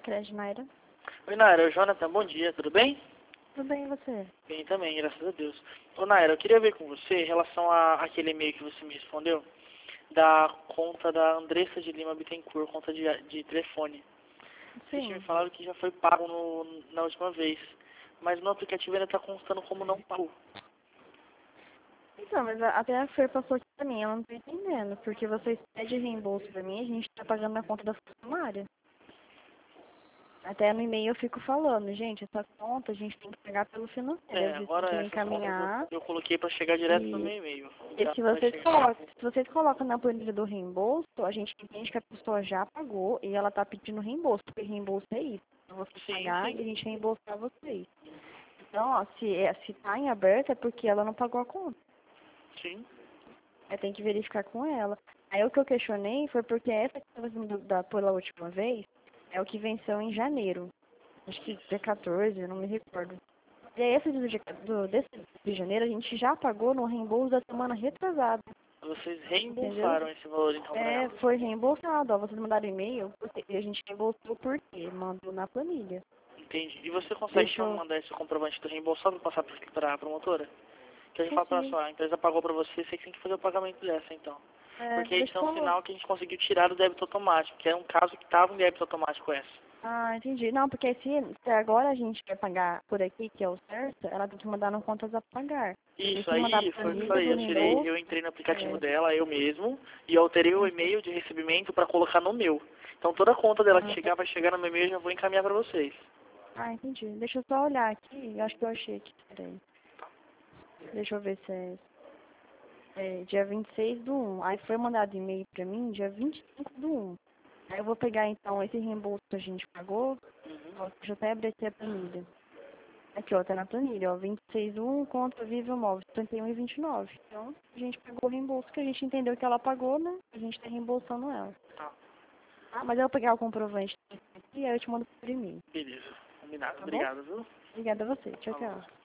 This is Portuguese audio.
Crédito, Naira. Oi, Naira, é o Jonathan, bom dia, tudo bem? Tudo bem, e você? Bem também, graças a Deus. Ô, Naira, eu queria ver com você em relação àquele e-mail que você me respondeu, da conta da Andressa de Lima Bittencourt, conta de telefone. Você tinha Sim. me falado que já foi pago na última vez, mas no aplicativo ainda está constando como não pago. Então, mas até a Fer passou aqui pra mim, eu não tô entendendo, porque vocês pedem reembolso pra mim, a gente tá pagando na conta da funcionária. Até no e-mail eu fico falando, gente, essa conta a gente tem que pagar pelo financeiro, eles têm Agora que me essas contas encaminhar. eu coloquei para chegar direto no E, meu e-mail. e Já se vai vocês chegar. colocam, se vocês colocam na planilha do reembolso, a gente entende que a pessoa já pagou e ela tá pedindo reembolso, porque reembolso é isso. Então você Sim, pagar sim, e a gente reembolsar vocês. Então, ó, se tá em aberto é porque ela não pagou a conta. sim. Aí tem que verificar com ela. Aí o que eu questionei foi porque essa que estava sendo pela última vez é o que venceu em janeiro. Acho que dia 14, eu não me recordo. E aí esse desse de janeiro a gente já pagou no reembolso da semana retrasada. Vocês Entendeu? reembolsaram esse valor então para É, ela. foi reembolsado. Ó, vocês mandaram e-mail e a gente reembolsou por quê? Mandou na planilha. Entendi. E você consegue Deixa então eu... mandar esse comprovante do reembolso só para passar para a promotora? Que a gente fala pra Consigo. sua, a empresa pagou pra você, você que tem que fazer o pagamento dessa, então. É, Porque deixa isso é eu um falar. sinal que a gente conseguiu tirar do débito automático, que é um caso que estava em débito automático essa. Ah, entendi. Não, porque se agora a gente quer pagar por aqui, que é o certo, ela tem que mandar no contas a pagar. Tem Isso, que mandar a aí foi o que eu planilha falei, do reembolso. eu entrei no aplicativo É, dela, eu mesmo, e alterei o entendi. e-mail de recebimento pra colocar no meu. Então toda a conta dela que Ah, chegar vai chegar no meu e-mail e já vou encaminhar pra vocês. entendi. Deixa eu só olhar aqui. Eu acho que eu achei aqui. Peraí. Deixa eu ver se é dia 26 do 1. Aí foi mandado e-mail pra mim dia 25 do 1. Aí eu vou pegar então esse reembolso que a gente pagou. Ó, deixa eu até abrir aqui a planilha. Aqui, ó, tá na planilha, ó, 26 do 1 contra Viva Móvel, 71,29. Então, a gente pagou o reembolso que a gente entendeu que ela pagou, né? A gente tá reembolsando ela. Tá, Mas eu vou pegar o comprovante aqui e aí eu te mando por e-mail. beleza. Combinado. Tá bom? Obrigado, viu? Obrigada a você. Tchau, Falou. tchau.